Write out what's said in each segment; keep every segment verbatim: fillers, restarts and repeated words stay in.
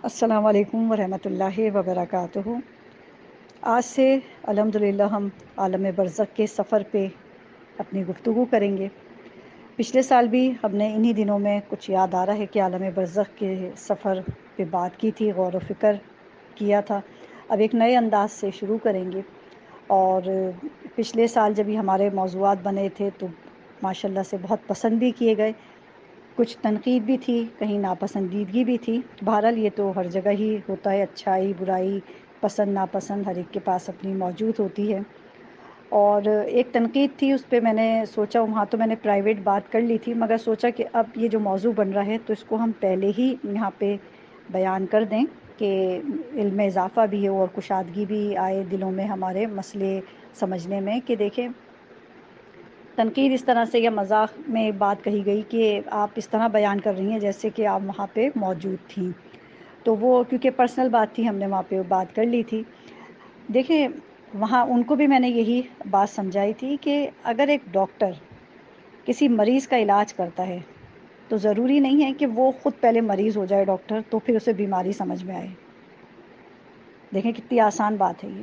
السلام علیکم ورحمۃ اللہ وبرکاتہ۔ آج سے الحمدللہ ہم عالم برزخ کے سفر پہ اپنی گفتگو کریں گے۔ پچھلے سال بھی ہم نے انہی دنوں میں کچھ یاد آ رہا ہے کہ عالم برزخ کے سفر پہ بات کی تھی، غور و فکر کیا تھا۔ اب ایک نئے انداز سے شروع کریں گے، اور پچھلے سال جب یہ ہمارے موضوعات بنے تھے تو ماشاءاللہ سے بہت پسند بھی کیے گئے، کچھ تنقید بھی تھی، کہیں ناپسندیدگی بھی تھی۔ بہرحال یہ تو ہر جگہ ہی ہوتا ہے، اچھائی برائی، پسند ناپسند ہر ایک کے پاس اپنی موجود ہوتی ہے۔ اور ایک تنقید تھی، اس پہ میں نے سوچا، وہاں تو میں نے پرائیویٹ بات کر لی تھی، مگر سوچا کہ اب یہ جو موضوع بن رہا ہے تو اس کو ہم پہلے ہی یہاں پہ بیان کر دیں کہ علم میں اضافہ بھی ہو اور کشادگی بھی آئے دلوں میں ہمارے مسئلے سمجھنے میں۔ کہ دیکھیں، تنقید اس طرح سے یا مذاق میں بات کہی گئی کہ آپ اس طرح بیان کر رہی ہیں جیسے کہ آپ وہاں پہ موجود تھیں، تو وہ کیونکہ پرسنل بات تھی، ہم نے وہاں پہ بات کر لی تھی۔ دیکھیں، وہاں ان کو بھی میں نے یہی بات سمجھائی تھی کہ اگر ایک ڈاکٹر کسی مریض کا علاج کرتا ہے تو ضروری نہیں ہے کہ وہ خود پہلے مریض ہو جائے ڈاکٹر تو پھر اسے بیماری سمجھ میں آئے۔ دیکھیں کتنی آسان بات ہے، یہ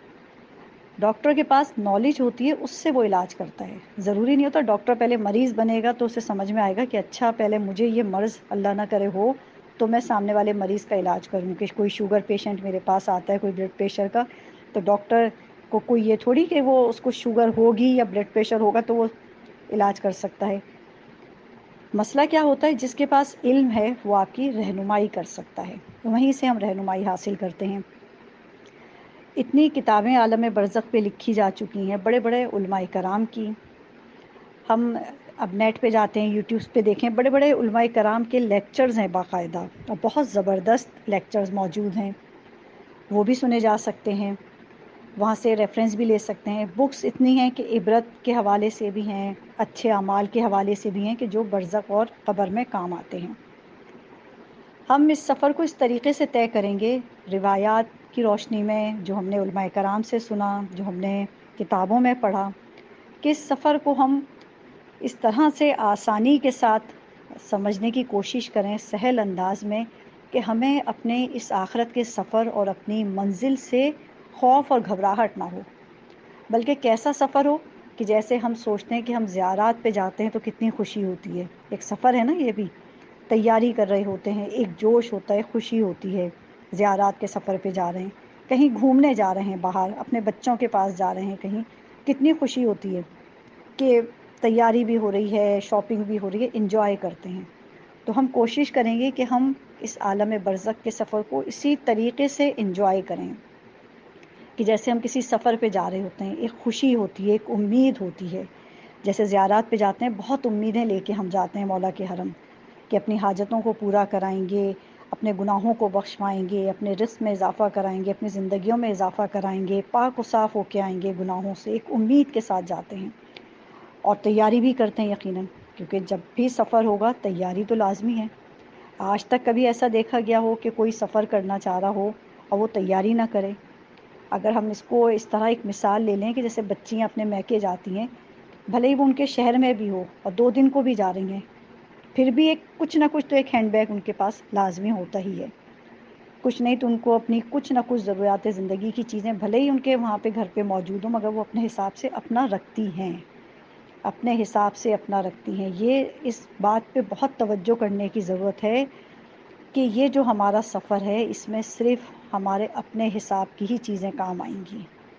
ڈاکٹر کے پاس نالج ہوتی ہے، اس سے وہ علاج کرتا ہے۔ ضروری نہیں ہوتا ڈاکٹر پہلے مریض بنے گا تو اسے سمجھ میں آئے گا کہ اچھا پہلے مجھے یہ مرض اللہ نہ کرے ہو تو میں سامنے والے مریض کا علاج کروں۔ کہ کوئی شوگر پیشنٹ میرے پاس آتا ہے، کوئی بلڈ پریشر کا، تو ڈاکٹر کو کوئی یہ تھوڑی کہ وہ اس کو شوگر ہوگی یا بلڈ پریشر ہوگا تو وہ علاج کر سکتا ہے۔ مسئلہ کیا ہوتا ہے، جس کے پاس علم ہے وہ آپ کی رہنمائی کر سکتا ہے، وہیں سے ہم رہنمائی حاصل کرتے ہیں۔ اتنی کتابیں عالم برزخ پہ لکھی جا چکی ہیں بڑے بڑے علماء کرام کی۔ ہم اب نیٹ پہ جاتے ہیں، یوٹیوب پہ دیکھیں، بڑے بڑے علماء کرام کے لیکچرز ہیں باقاعدہ، اور بہت زبردست لیکچرز موجود ہیں، وہ بھی سنے جا سکتے ہیں، وہاں سے ریفرنس بھی لے سکتے ہیں۔ بکس اتنی ہیں کہ عبرت کے حوالے سے بھی ہیں، اچھے اعمال کے حوالے سے بھی ہیں کہ جو برزخ اور قبر میں کام آتے ہیں۔ ہم اس سفر کو اس طریقے سے طے کریں گے، روایات کی روشنی میں، جو ہم نے علماء کرام سے سنا، جو ہم نے کتابوں میں پڑھا، کہ اس سفر کو ہم اس طرح سے آسانی کے ساتھ سمجھنے کی کوشش کریں، سہل انداز میں، کہ ہمیں اپنے اس آخرت کے سفر اور اپنی منزل سے خوف اور گھبراہٹ نہ ہو، بلکہ کیسا سفر ہو کہ جیسے ہم سوچتے ہیں کہ ہم زیارات پہ جاتے ہیں تو کتنی خوشی ہوتی ہے، ایک سفر ہے نا، یہ بھی تیاری کر رہے ہوتے ہیں، ایک جوش ہوتا ہے، خوشی ہوتی ہے، زیارات کے سفر پہ جا رہے ہیں، کہیں گھومنے جا رہے ہیں، باہر اپنے بچوں کے پاس جا رہے ہیں، کہیں کتنی خوشی ہوتی ہے کہ تیاری بھی ہو رہی ہے، شاپنگ بھی ہو رہی ہے، انجوائے کرتے ہیں۔ تو ہم کوشش کریں گے کہ ہم اس عالم برزخ کے سفر کو اسی طریقے سے انجوائے کریں کہ جیسے ہم کسی سفر پہ جا رہے ہوتے ہیں، ایک خوشی ہوتی ہے، ایک امید ہوتی ہے۔ جیسے زیارات پہ جاتے ہیں، بہت امیدیں لے کے ہم جاتے ہیں مولا کے حرم، کہ اپنی حاجتوں کو پورا کرائیں گے، اپنے گناہوں کو بخشوائیں گے، اپنے رزق میں اضافہ کرائیں گے، اپنی زندگیوں میں اضافہ کرائیں گے، پاک و صاف ہو کے آئیں گے گناہوں سے، ایک امید کے ساتھ جاتے ہیں، اور تیاری بھی کرتے ہیں یقیناً، کیونکہ جب بھی سفر ہوگا تیاری تو لازمی ہے۔ آج تک کبھی ایسا دیکھا گیا ہو کہ کوئی سفر کرنا چاہ رہا ہو اور وہ تیاری نہ کرے؟ اگر ہم اس کو اس طرح ایک مثال لے لیں کہ جیسے بچیاں اپنے میکے جاتی ہیں، بھلے ہی وہ ان کے شہر میں بھی ہو اور دو دن کو بھی جا رہی ہیں، پھر بھی ایک کچھ نہ کچھ تو ایک ہینڈ بیگ ان کے پاس لازمی ہوتا ہی ہے، کچھ نہیں تو ان کو اپنی کچھ نہ کچھ ضروریات زندگی کی چیزیں بھلے ہی ان کے وہاں پہ گھر پہ موجود ہوں، مگر وہ اپنے حساب سے اپنا رکھتی ہیں، اپنے حساب سے اپنا رکھتی ہیں۔ یہ اس بات پہ بہت توجہ کرنے کی ضرورت ہے کہ یہ جو ہمارا سفر ہے اس میں صرف ہمارے اپنے حساب کی ہی چیزیں کام آئیں گی،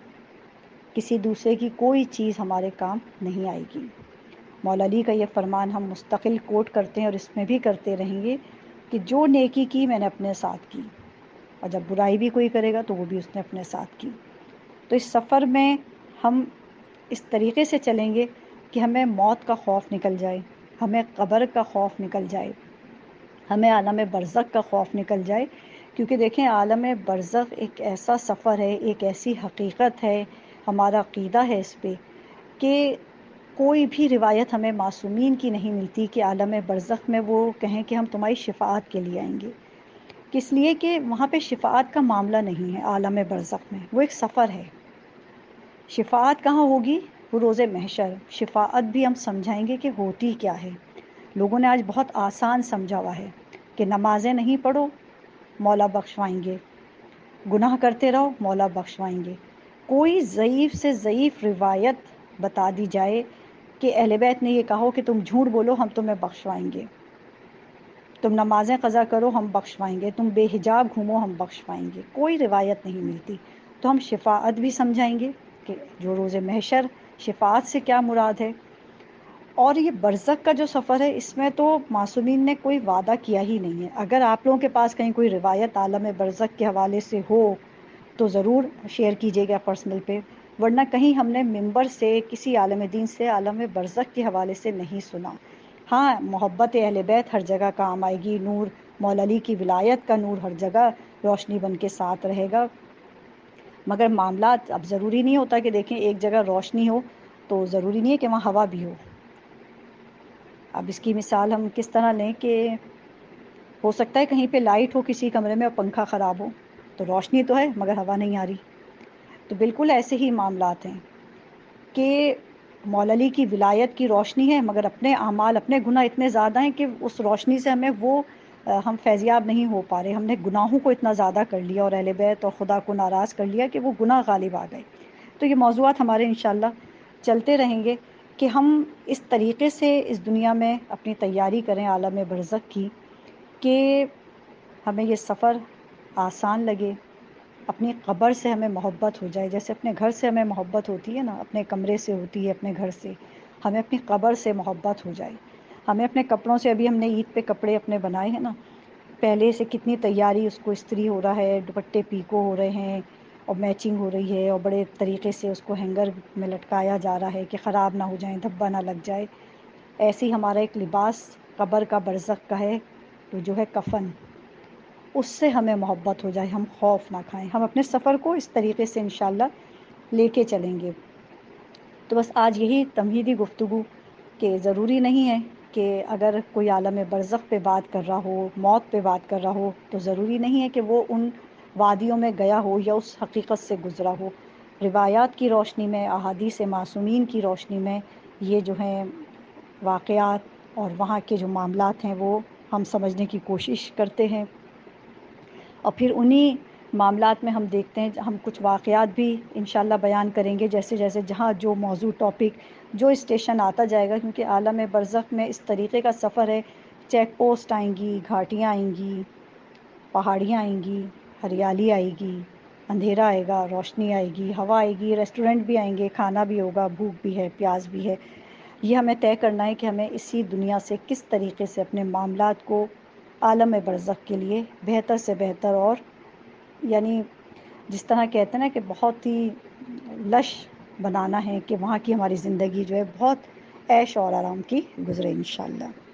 کسی دوسرے کی کوئی چیز ہمارے کام نہیں آئے گی۔ مولا علی کا یہ فرمان ہم مستقل کوٹ کرتے ہیں اور اس میں بھی کرتے رہیں گے کہ جو نیکی کی میں نے اپنے ساتھ کی، اور جب برائی بھی کوئی کرے گا تو وہ بھی اس نے اپنے ساتھ کی۔ تو اس سفر میں ہم اس طریقے سے چلیں گے کہ ہمیں موت کا خوف نکل جائے، ہمیں قبر کا خوف نکل جائے، ہمیں عالم برزخ کا خوف نکل جائے، کیونکہ دیکھیں عالم برزخ ایک ایسا سفر ہے، ایک ایسی حقیقت ہے، ہمارا عقیدہ ہے اس پہ کہ کوئی بھی روایت ہمیں معصومین کی نہیں ملتی کہ عالم برزخ میں وہ کہیں کہ ہم تمہاری شفاعت کے لیے آئیں گے، کس لیے کہ وہاں پہ شفاعت کا معاملہ نہیں ہے۔ عالم برزخ میں وہ ایک سفر ہے، شفاعت کہاں ہوگی؟ وہ روز محشر۔ شفاعت بھی ہم سمجھائیں گے کہ ہوتی کیا ہے۔ لوگوں نے آج بہت آسان سمجھا ہوا ہے کہ نمازیں نہیں پڑھو مولا بخشوائیں گے، گناہ کرتے رہو مولا بخشوائیں گے۔ کوئی ضعیف سے ضعیف روایت بتا دی جائے کہ اہل بیت نے یہ کہو کہ تم جھوٹ بولو ہم تمہیں بخشوائیں گے، تم نمازیں قضا کرو ہم بخشوائیں گے، تم بے حجاب گھومو ہم بخشوائیں گے، کوئی روایت نہیں ملتی۔ تو ہم شفاعت بھی سمجھائیں گے کہ جو روز محشر شفاعت سے کیا مراد ہے۔ اور یہ برزخ کا جو سفر ہے اس میں تو معصومین نے کوئی وعدہ کیا ہی نہیں ہے۔ اگر آپ لوگوں کے پاس کہیں کوئی روایت عالم برزخ کے حوالے سے ہو تو ضرور شیئر کیجیے گا پرسنل پہ، ورنہ کہیں ہم نے ممبر سے کسی عالم دین سے عالم برزخ کے حوالے سے نہیں سنا۔ ہاں، محبت اہل بیت ہر جگہ کام آئے گی، نور مولا علی کی ولایت کا نور ہر جگہ روشنی بن کے ساتھ رہے گا، مگر معاملات اب ضروری نہیں ہوتا کہ دیکھیں ایک جگہ روشنی ہو تو ضروری نہیں ہے کہ وہاں ہوا بھی ہو۔ اب اس کی مثال ہم کس طرح لیں کہ ہو سکتا ہے کہیں پہ لائٹ ہو کسی کمرے میں اور پنکھا خراب ہو تو روشنی تو ہے مگر ہوا نہیں آ رہی۔ تو بالکل ایسے ہی معاملات ہیں کہ مولا علی کی ولایت کی روشنی ہے مگر اپنے اعمال اپنے گناہ اتنے زیادہ ہیں کہ اس روشنی سے ہمیں وہ ہم فیضیاب نہیں ہو پا رہے، ہم نے گناہوں کو اتنا زیادہ کر لیا اور اہل بیت اور خدا کو ناراض کر لیا کہ وہ گناہ غالب آ گئے۔ تو یہ موضوعات ہمارے انشاءاللہ چلتے رہیں گے کہ ہم اس طریقے سے اس دنیا میں اپنی تیاری کریں عالم برزخ کی کہ ہمیں یہ سفر آسان لگے، اپنی قبر سے ہمیں محبت ہو جائے، جیسے اپنے گھر سے ہمیں محبت ہوتی ہے نا، اپنے کمرے سے ہوتی ہے، اپنے گھر سے، ہمیں اپنی قبر سے محبت ہو جائے۔ ہمیں اپنے کپڑوں سے، ابھی ہم نے عید پہ کپڑے اپنے بنائے ہیں نا، پہلے سے کتنی تیاری، اس کو استری ہو رہا ہے، دوپٹے پیکو ہو رہے ہیں اور میچنگ ہو رہی ہے اور بڑے طریقے سے اس کو ہینگر میں لٹکایا جا رہا ہے کہ خراب نہ ہو جائیں، دھبا نہ لگ جائے۔ ایسے ہی ہمارا ایک لباس قبر کا برزخ کا ہے تو جو ہے کفن، اس سے ہمیں محبت ہو جائے، ہم خوف نہ کھائیں، ہم اپنے سفر کو اس طریقے سے انشاءاللہ لے کے چلیں گے۔ تو بس آج یہی تمہیدی گفتگو کہ ضروری نہیں ہے کہ اگر کوئی عالم برزخ پہ بات کر رہا ہو، موت پہ بات کر رہا ہو تو ضروری نہیں ہے کہ وہ ان وادیوں میں گیا ہو یا اس حقیقت سے گزرا ہو۔ روایات کی روشنی میں، احادیث معصومین کی روشنی میں یہ جو ہیں واقعات اور وہاں کے جو معاملات ہیں وہ ہم سمجھنے کی کوشش کرتے ہیں، اور پھر انہی معاملات میں ہم دیکھتے ہیں، ہم کچھ واقعات بھی انشاءاللہ بیان کریں گے جیسے جیسے جہاں جو موضوع ٹاپک جو اسٹیشن آتا جائے گا، کیونکہ عالم برزخ میں اس طریقے کا سفر ہے، چیک پوسٹ آئیں گی، گھاٹیاں آئیں گی، پہاڑیاں آئیں گی، ہریالی آئے گی، اندھیرا آئے گا، روشنی آئے گی، ہوا آئے گی، ریسٹورنٹ بھی آئیں گے، کھانا بھی ہوگا، بھوک بھی ہے، پیاس بھی ہے۔ یہ ہمیں طے کرنا ہے کہ ہمیں اسی دنیا سے کس طریقے سے اپنے معاملات کو عالم برزخ کے لیے بہتر سے بہتر، اور یعنی جس طرح کہتے ہیں نا کہ بہت ہی لش بنانا ہے کہ وہاں کی ہماری زندگی جو ہے بہت عیش اور آرام کی گزرے انشاءاللہ۔